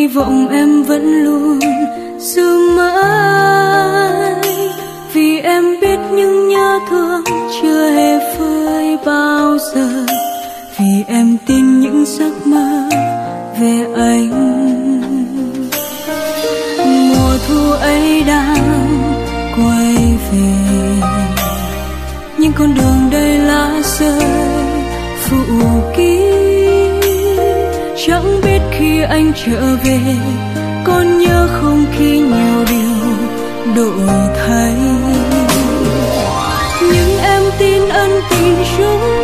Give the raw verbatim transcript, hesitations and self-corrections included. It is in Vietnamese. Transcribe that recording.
vọng em vẫn luôn giữ mãi, vì em biết những nhớ thương chưa hề phai bao giờ, vì em tin những giấc mơ về anh. Mùa thu ấy đang quay về, nhưng con đường đầy lá rơi phủ kín. Chẳng biết khi anh trở về, con nhớ không khi nhiều điều đổi thay. Nhưng em tin ân tình chúng